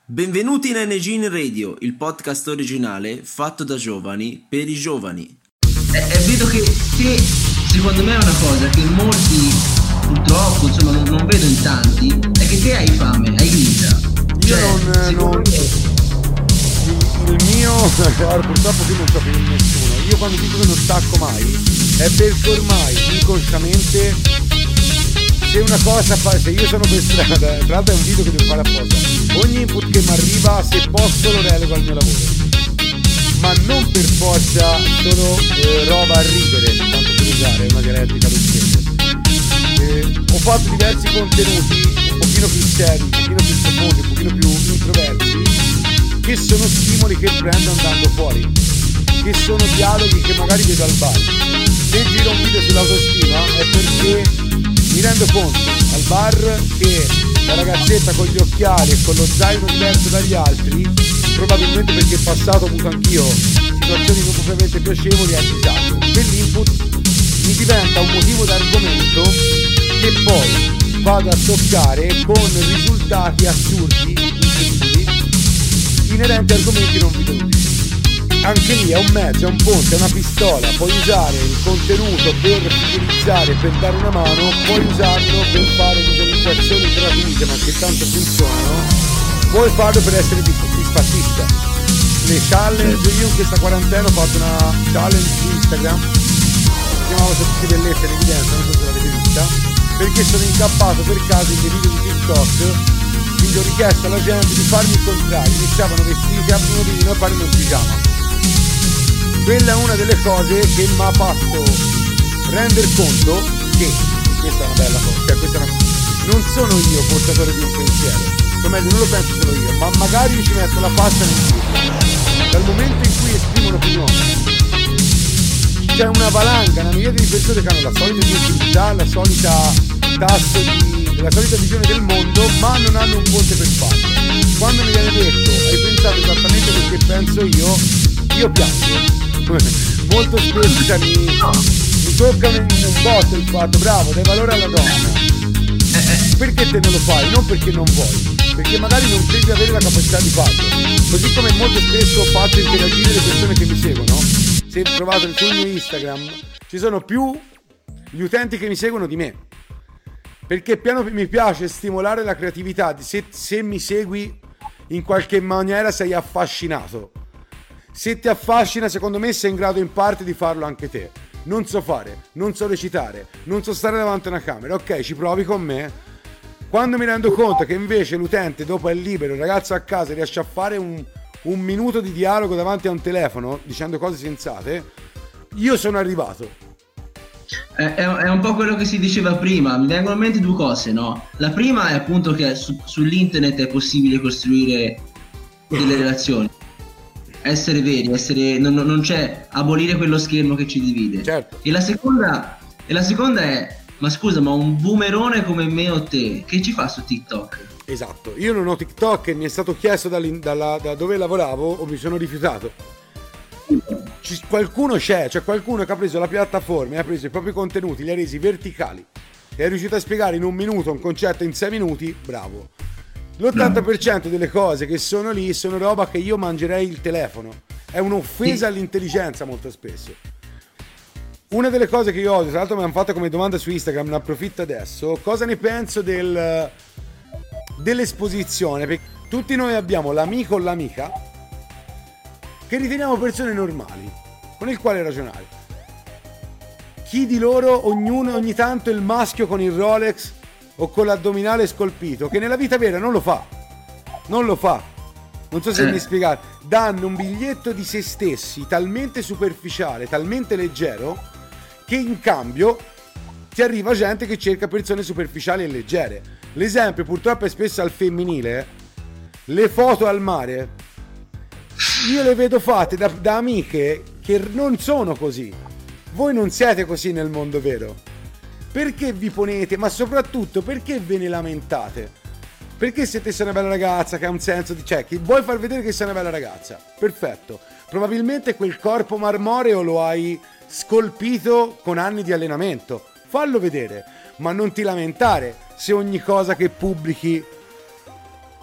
Benvenuti in NG Radio, il podcast originale fatto da giovani per i giovani. Vedo che secondo me è una cosa che molti purtroppo non vedo in tanti, è che te hai fame, hai grinta. Il mio purtroppo qui non so più nessuno. Io quando dico che non stacco mai è perché ormai inconsciamente se una cosa se io sono per strada, tra l'altro è un video che devo fare apposta, ogni input che mi arriva se posso lo relego al mio lavoro, ma non per forza sono roba a ridere, tanto per usare una dialettica d'uccelle. Ho fatto diversi contenuti un pochino più seri, un pochino più profondi, un pochino più introversi, che sono stimoli che prendo andando fuori, che sono dialoghi che magari vedo al bar. Se giro un video sull'autostima è perché mi rendo conto al bar che la ragazzetta con gli occhiali e con lo zaino diverso dagli altri, probabilmente perché in passato ho avuto anch'io situazioni non propriamente piacevoli, è a disagio. Quell'input mi diventa un motivo d'argomento che poi vado a toccare con risultati assurdi, incredibili, inerenti a argomenti non veduti. Anche lì è un mezzo, è un ponte, è una pistola, puoi usare il contenuto per fidelizzare, per dare una mano, puoi usarlo per fare visualizzazioni gratuite ma che tanto funzionano, puoi farlo per essere disfattista. Le challenge, io in questa quarantena ho fatto una challenge su Instagram, si chiamava Tutti bellezze in evidenza, non so se l'avete vista, perché sono incappato per caso in dei video di TikTok, quindi ho richiesto alla gente di farmi il contrario, iniziavano vestiti a provino e parlo in pigiama. Quella è una delle cose che mi ha fatto rendere conto che questa è una bella cosa, cioè questa è non sono io portatore di un pensiero, o meglio non lo penso solo io, ma magari ci metto la faccia nel film. Dal momento in cui esprimo un'opinione c'è una valanga, una miriade di persone che hanno la solita sensibilità, la solita la solita visione del mondo, ma non hanno un ponte per farlo. Quando mi viene detto hai pensato esattamente quel che penso io piango. Molto spesso cioè, mi tocca un botto il fatto, bravo, dai valore alla donna. Perché te ne lo fai? Non perché non vuoi, perché magari non credi di avere la capacità di farlo. Così come molto spesso faccio interagire le persone che mi seguono. Se provate sul mio Instagram ci sono più gli utenti che mi seguono di me, perché mi piace stimolare la creatività. Se mi segui in qualche maniera sei affascinato. Se ti affascina, secondo me sei in grado in parte di farlo anche te. Non so fare, non so recitare, non so stare davanti a una camera. Ok, ci provi con me. Quando mi rendo conto che invece l'utente dopo è libero, il ragazzo a casa riesce a fare un minuto di dialogo davanti a un telefono dicendo cose sensate, io sono arrivato. È un po' quello che si diceva prima, mi vengono in mente due cose, no? La prima è appunto che sull'internet è possibile costruire delle relazioni. Essere veri, non c'è abolire quello schermo che ci divide. Certo. E la seconda è, ma scusa, ma un boomerone come me o te, che ci fa su TikTok? Esatto, io non ho TikTok e mi è stato chiesto da dove lavoravo o mi sono rifiutato. Qualcuno c'è qualcuno che ha preso la piattaforma e ha preso i propri contenuti, li ha resi verticali e è riuscito a spiegare in un minuto un concetto in 6 minuti, bravo. L'80% delle cose che sono lì sono roba che io mangerei il telefono. È un'offesa all'intelligenza molto spesso. Una delle cose che io odio, tra l'altro mi hanno fatto come domanda su Instagram, ne approfitto adesso, cosa ne penso dell'esposizione? Perché tutti noi abbiamo l'amico o l'amica che riteniamo persone normali, con il quale ragionare. Chi di loro, ogni tanto il maschio con il Rolex o con l'addominale scolpito, che nella vita vera non lo fa, non so se mi spiegate, danno un biglietto di se stessi talmente superficiale, talmente leggero, che in cambio ti arriva gente che cerca persone superficiali e leggere. L'esempio purtroppo è spesso al femminile, le foto al mare io le vedo fatte da amiche che non sono così. Voi non siete così nel mondo vero. Perché vi ponete, ma soprattutto perché ve ne lamentate? Perché se te sei una bella ragazza che ha un senso di... Cioè, che vuoi far vedere che sei una bella ragazza? Perfetto. Probabilmente quel corpo marmoreo lo hai scolpito con anni di allenamento. Fallo vedere, ma non ti lamentare se ogni cosa che pubblichi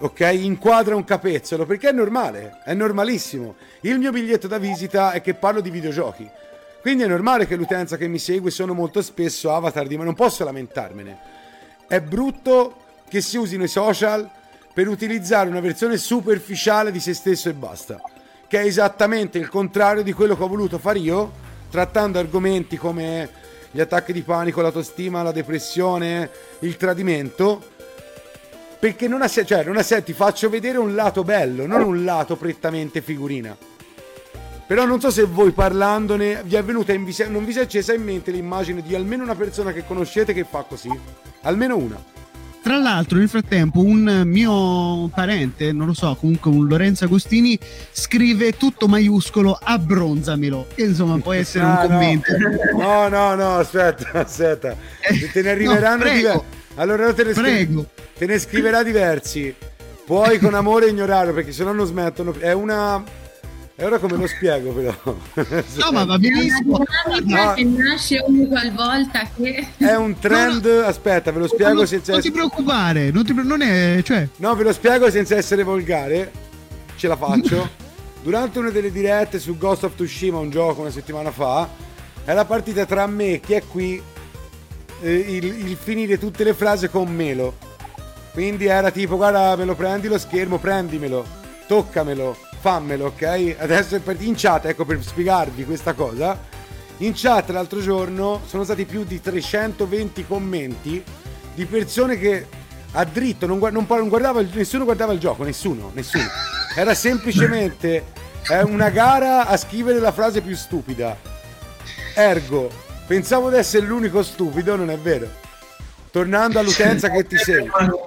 ok, inquadra un capezzolo, perché è normale, è normalissimo. Il mio biglietto da visita è che parlo di videogiochi, quindi è normale che l'utenza che mi segue sono molto spesso avatar ma non posso lamentarmene. È brutto che si usino i social per utilizzare una versione superficiale di se stesso e basta, che è esattamente il contrario di quello che ho voluto fare io, trattando argomenti come gli attacchi di panico, l'autostima, la depressione, il tradimento, perché non ha senso, ti faccio vedere un lato bello, non un lato prettamente figurina. Però non so se voi parlandone vi è venuta non vi si è accesa in mente l'immagine di almeno una persona che conoscete che fa così, almeno una. Tra l'altro, nel frattempo, un mio parente, non lo so, comunque un Lorenzo Agostini, scrive tutto maiuscolo: abbronzamelo. Che insomma può essere un commento. No, aspetta. Te ne arriveranno diversi. Allora te ne scriverà diversi. Puoi con amore ignorarlo, perché se no non smettono. È una... E ora come lo spiego però? No, ma va benissimo. È una dinamica che nasce ogni qualvolta che... È un trend, aspetta, ve lo spiego senza... Non ti preoccupare, non è... cioè... No, ve lo spiego senza essere volgare, ce la faccio. Durante una delle dirette su Ghost of Tsushima, un gioco una settimana fa, è la partita tra me, chi è qui, il finire tutte le frasi con melo. Quindi era tipo, guarda, me lo prendi lo schermo, prendimelo, toccamelo, fammelo, ok? Adesso è in chat, ecco, per spiegarvi questa cosa, in chat l'altro giorno sono stati più di 320 commenti di persone che a dritto non guardava, nessuno guardava il gioco, nessuno. Era semplicemente una gara a scrivere la frase più stupida. Ergo, pensavo di essere l'unico stupido, non è vero. Tornando all'utenza che ti segue.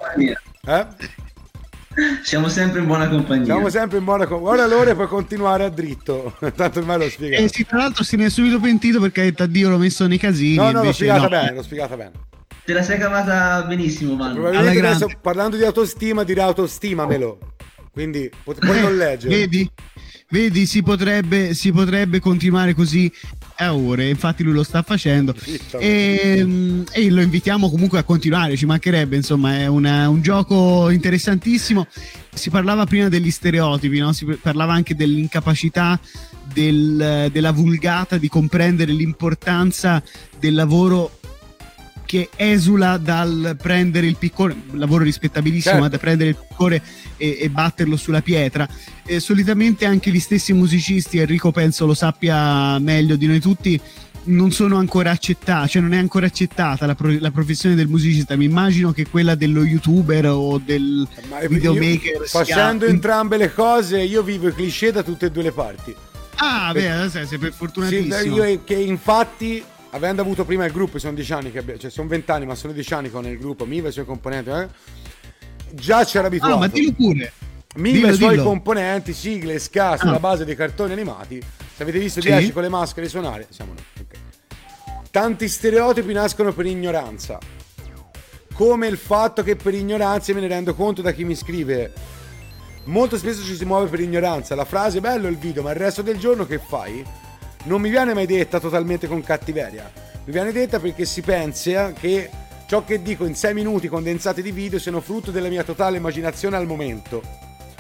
Siamo sempre in buona compagnia. Ora Lore puoi continuare a dritto. Tanto ormai l'ho spiegato. Sì, tra l'altro se ne è subito pentito perché ha detto addio, l'ho messo nei casini. No, l'ho spiegata bene. Te la sei cavata benissimo, Manu. Probabilmente adesso, parlando di autostima, direi autostimamelo. Quindi puoi non leggere. Vedi, si potrebbe continuare così a ore, infatti lui lo sta facendo e lo invitiamo comunque a continuare, ci mancherebbe, insomma è un gioco interessantissimo. Si parlava prima degli stereotipi, no? Si parlava anche dell'incapacità della vulgata di comprendere l'importanza del lavoro che esula dal prendere il piccone, lavoro rispettabilissimo, certo, ma da prendere il piccone e batterlo sulla pietra. Solitamente anche gli stessi musicisti, Enrico penso lo sappia meglio di noi tutti, non sono ancora accettati, cioè non è ancora accettata la professione del musicista. Mi immagino che quella dello youtuber o del videomaker facendo entrambe le cose, io vivo i cliché da tutte e due le parti. Sei per fortunatissimo. Sì, io che infatti, avendo avuto prima il gruppo, sono 10 anni cioè sono 20 anni, ma sono 10 anni con il gruppo Miva e i suoi componenti, già c'era abituato. Ma dillo pure. Miva e i suoi componenti, sigle, ska, sulla base dei cartoni animati. Se avete visto 10 con le maschere suonare, siamo noi. Okay. Tanti stereotipi nascono per ignoranza, come il fatto che per ignoranza, me ne rendo conto da chi mi scrive, molto spesso ci si muove per ignoranza. La frase bello il video, ma il resto del giorno che fai? Non mi viene mai detta totalmente con cattiveria, mi viene detta perché si pensa che ciò che dico in 6 minuti condensati di video siano frutto della mia totale immaginazione al momento.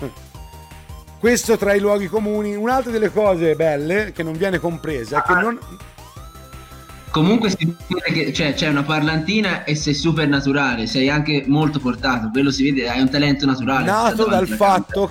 Questo tra i luoghi comuni. Un'altra delle cose belle che non viene compresa è che non... Comunque si vede che c'è una parlantina e sei super naturale, sei anche molto portato, quello si vede, hai un talento naturale. Nato dal fatto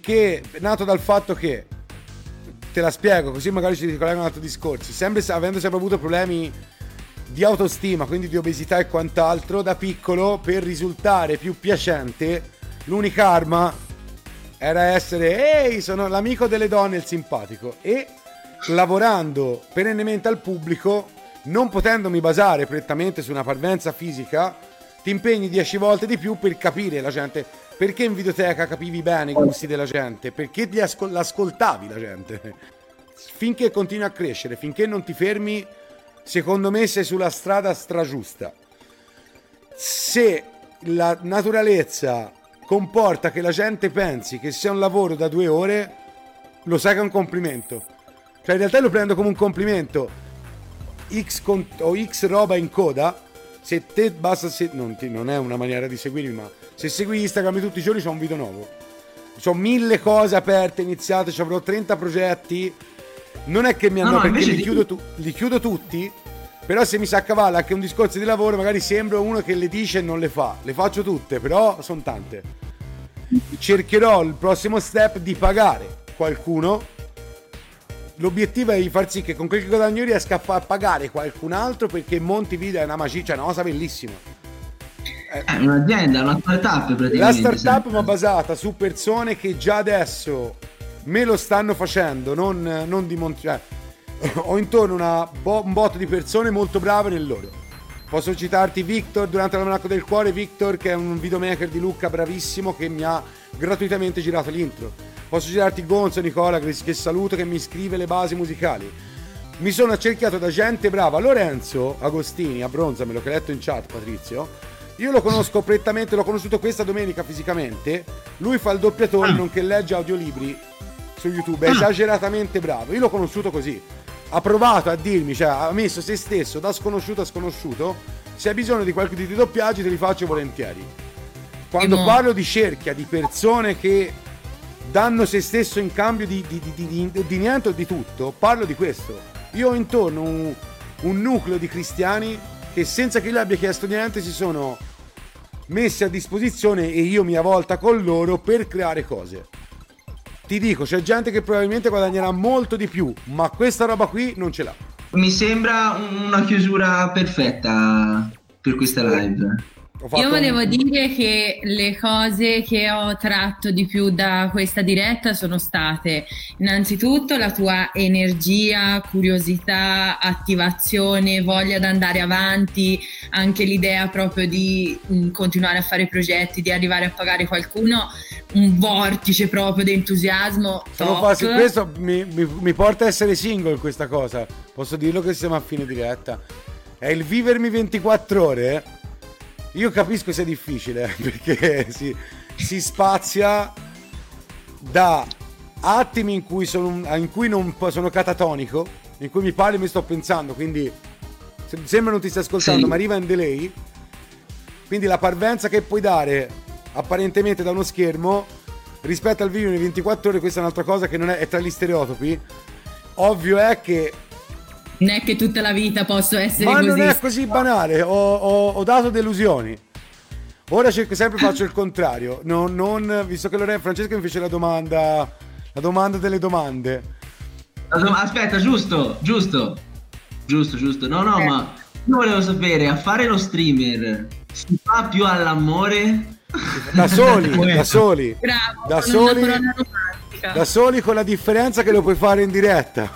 che te la spiego così magari ci ricollegano altri discorsi, avendo sempre avuto problemi di autostima, quindi di obesità e quant'altro, da piccolo, per risultare più piacente l'unica arma era essere sono l'amico delle donne, il simpatico, e lavorando perennemente al pubblico, non potendomi basare prettamente su una parvenza fisica, ti impegni 10 volte di più per capire la gente. Perché in videoteca capivi bene i gusti della gente? Perché l'ascoltavi la gente? Finché continui a crescere, finché non ti fermi, secondo me sei sulla strada stragiusta. Se la naturalezza comporta che la gente pensi che sia un lavoro da 2 ore, lo sai che è un complimento. Cioè in realtà lo prendo come un complimento. X roba in coda, se te basta, non è una maniera di seguirmi, ma Se segui Instagram tutti i giorni c'ho un video nuovo. C'ho 1000 cose aperte, iniziate, ci avrò 30 progetti. Non è che mi hanno, perché li chiudo tutti, però se mi si accavalla anche un discorso di lavoro magari sembro uno che le dice e non le fa. Le faccio tutte, però sono tante. Cercherò il prossimo step di pagare qualcuno. L'obiettivo è di far sì che con quel che guadagno riesca a far pagare qualcun altro, perché Monti Video è una magia, cioè una cosa bellissima. È un'azienda, una startup praticamente. La startup ma basata su persone che già adesso me lo stanno facendo, non di cioè, ho intorno un botto di persone molto brave nel loro. Posso citarti Victor durante l'Almanacco del Cuore, Victor che è un videomaker di Lucca bravissimo che mi ha gratuitamente girato l'intro. Posso girarti Gonzo, Nicola, che saluto, che mi scrive le basi musicali. Mi sono accerchiato da gente brava. Lorenzo Agostini, abbronzamelo, che hai letto in chat, Patrizio. Io lo conosco prettamente, l'ho conosciuto questa domenica fisicamente. Lui fa il doppiatore, nonché legge audiolibri su YouTube, è esageratamente bravo. Io l'ho conosciuto così. Ha provato a dirmi, cioè ha messo se stesso da sconosciuto a sconosciuto. Se hai bisogno di qualche di doppiaggi te li faccio volentieri. Quando parlo di cerchia, di persone che danno se stesso in cambio di niente o di tutto, parlo di questo. Io ho intorno un nucleo di cristiani che senza che io abbia chiesto niente si sono messi a disposizione e io mia volta con loro per creare cose. Ti dico, c'è gente che probabilmente guadagnerà molto di più, ma questa roba qui non ce l'ha. Mi sembra una chiusura perfetta per questa live. Io volevo dire che le cose che ho tratto di più da questa diretta sono state innanzitutto la tua energia, curiosità, attivazione, voglia di andare avanti, anche l'idea proprio di continuare a fare progetti, di arrivare a pagare qualcuno, un vortice proprio di entusiasmo. Questo mi porta a essere single questa cosa, posso dirlo che siamo a fine diretta. È il vivermi 24 ore. Io capisco sia difficile perché si spazia da attimi in cui non sono catatonico, in cui mi parli e mi sto pensando, quindi sembra non ti stai ascoltando, ma arriva in delay. Quindi la parvenza che puoi dare apparentemente da uno schermo rispetto al video nei 24 ore, questa è un'altra cosa che non è tra gli stereotipi. Ovvio è che non è che tutta la vita posso essere ma così. Ma non è così banale, ho dato delusioni. Ora faccio il contrario. Visto che Francesca mi fece la domanda delle domande. Aspetta, giusto. No, ma io volevo sapere, a fare lo streamer si fa più all'amore? Da soli. Bravo, da soli, con la differenza che lo puoi fare in diretta.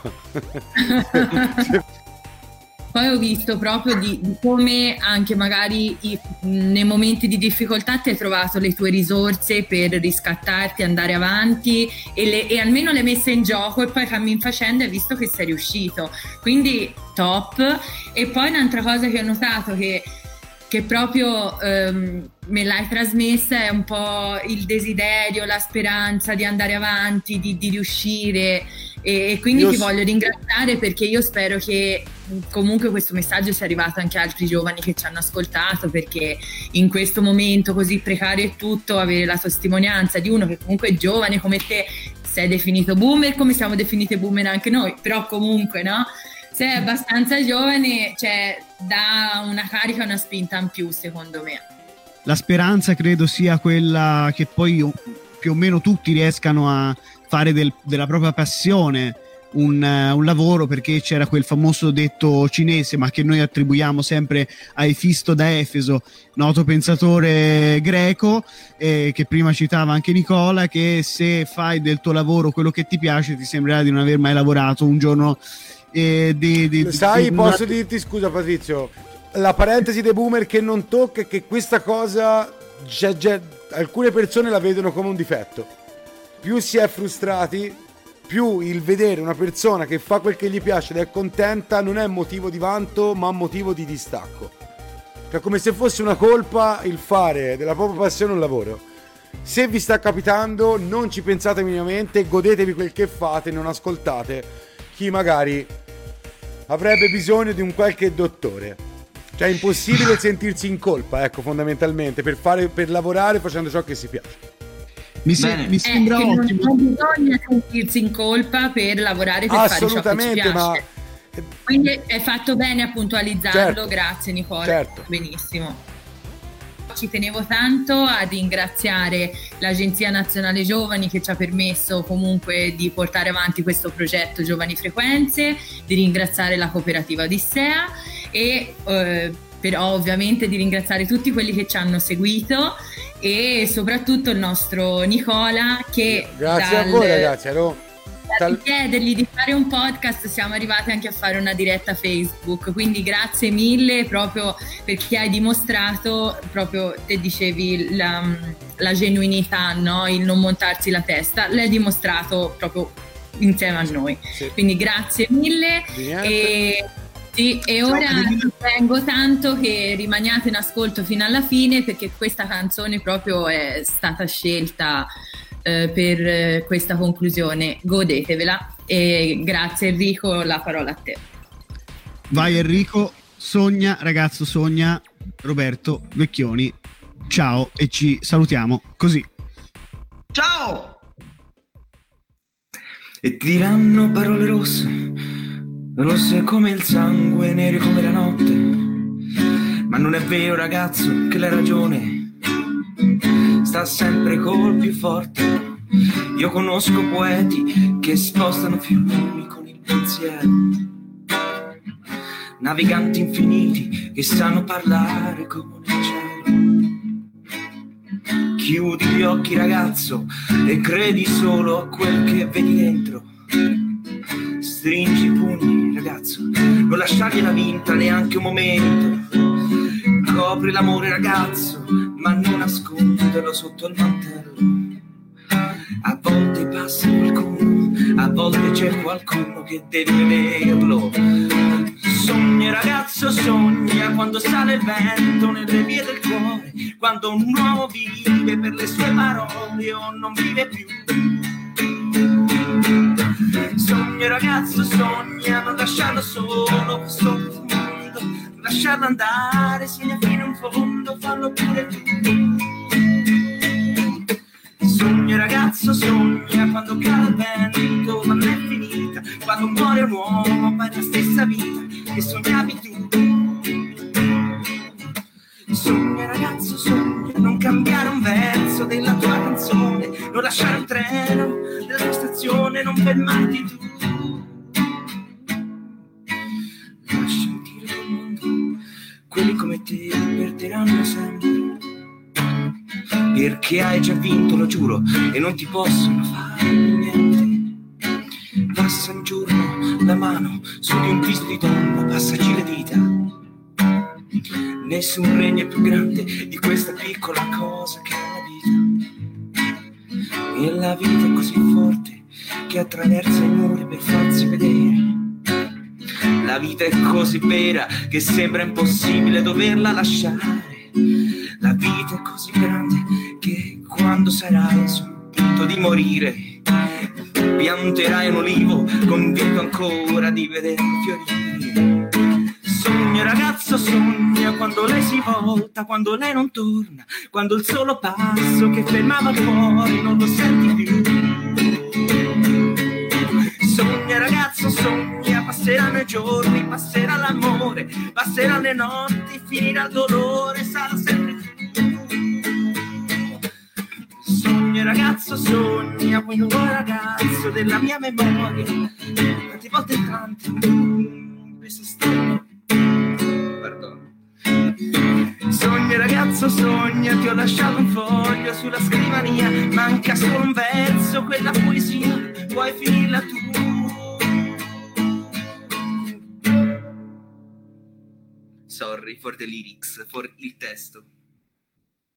Poi ho visto proprio di come anche magari nei momenti di difficoltà ti hai trovato le tue risorse per riscattarti, andare avanti e almeno le hai messe in gioco e poi cammin facendo hai visto che sei riuscito, quindi top. E poi un'altra cosa che ho notato che proprio me l'hai trasmessa è un po' il desiderio, la speranza di andare avanti, di riuscire e quindi ti voglio ringraziare, perché io spero che comunque questo messaggio sia arrivato anche a altri giovani che ci hanno ascoltato, perché in questo momento così precario e tutto, avere la testimonianza di uno che comunque è giovane come te, sei definito boomer come siamo definite boomer anche noi, però comunque no? Sei abbastanza giovane, cioè dà una carica, una spinta in più secondo me. La speranza credo sia quella che poi più o meno tutti riescano a fare della propria passione un lavoro, perché c'era quel famoso detto cinese, ma che noi attribuiamo sempre a Efisto da Efeso, noto pensatore greco, che prima citava anche Nicola, che se fai del tuo lavoro quello che ti piace ti sembrerà di non aver mai lavorato un giorno. Posso dirti, scusa Patrizio, la parentesi dei boomer che non tocca è che questa cosa alcune persone la vedono come un difetto. Più si è frustrati, più il vedere una persona che fa quel che gli piace ed è contenta non è motivo di vanto ma motivo di distacco. Cioè come se fosse una colpa il fare della propria passione un lavoro. Se vi sta capitando non ci pensate minimamente, godetevi quel che fate, non ascoltate chi magari avrebbe bisogno di un qualche dottore. Cioè è impossibile sentirsi in colpa, ecco, fondamentalmente, per lavorare facendo ciò che si piace. Mi sembra ottimo. Non bisogna sentirsi in colpa per lavorare, per fare ciò che ci piace. Quindi è fatto bene a puntualizzarlo, certo. Grazie Nicola, certo. Benissimo. Ci tenevo tanto a ringraziare l'Agenzia Nazionale Giovani che ci ha permesso comunque di portare avanti questo progetto Giovani Frequenze, di ringraziare la cooperativa Odissea e però ovviamente di ringraziare tutti quelli che ci hanno seguito e soprattutto il nostro Nicola che grazie a voi ragazzi, dal chiedergli di fare un podcast siamo arrivati anche a fare una diretta Facebook, quindi grazie mille proprio perché hai dimostrato, proprio te dicevi la genuinità, no? Il non montarsi la testa, l'hai dimostrato proprio insieme a noi, sì. Quindi grazie mille e ora ti prego tanto che rimaniate in ascolto fino alla fine perché questa canzone proprio è stata scelta per questa conclusione, godetevela e grazie Enrico, la parola a te. Vai Enrico, Sogna, ragazzo Sogna, Roberto Vecchioni, ciao e ci salutiamo così. Ciao! E ti diranno parole rosse, rosse come il sangue, nere come la notte, ma non è vero ragazzo che la ragione sta sempre col più forte. Io conosco poeti che spostano fiumi con il pensiero, naviganti infiniti che sanno parlare come nel cielo. Chiudi gli occhi ragazzo e credi solo a quel che vedi dentro. Stringi i pugni ragazzo, non lasciargliela vinta neanche un momento. Copri l'amore ragazzo, ma non nasconderlo sotto il mantello. A volte passa qualcuno, a volte c'è qualcuno che deve vederlo. Sogna ragazzo, sogna quando sale il vento nelle vie del cuore, quando un uomo vive per le sue parole o non vive più. Sogna ragazzo, sogna non lasciarlo solo sotto il mondo, lasciarlo andare, segna fino in fondo, fallo pure tu. Sogna ragazzo, sogna quando cala il vento, ma non è finita, quando muore un uomo, ma è la stessa vita che sognavi tu. Sogna ragazzo, sogna non cambiare un verso della tua canzone, non lasciare il treno della tua stazione, non fermarti tu. Lascia dire il mondo, quelli come te perderanno sempre, perché hai già vinto, lo giuro, e non ti possono fare niente. Passa un giorno la mano su di un viso di donna, passaci le dita. Nessun regno è più grande di questa piccola cosa che è la vita. E la vita è così forte che attraversa i muri per farsi vedere. La vita è così vera che sembra impossibile doverla lasciare. La vita è così grande che quando sarai sul punto di morire pianterai un olivo convinto ancora di vederlo fiorire. Sogna ragazzo, sogna quando lei si volta, quando lei non torna, quando il solo passo che fermava il cuore non lo senti più. Sogna ragazzo, sogna, passeranno i giorni, passerà l'amore, passeranno le notti, finirà il dolore, sarà sempre tu. Sogna ragazzo, sogna, quel nuovo ragazzo della mia memoria, tante volte tante, questa storia. Sogna ragazzo, sogna, ti ho lasciato un foglio sulla scrivania, manca solo un verso, quella poesia, puoi finirla tu. Sorry for the lyrics, for il testo.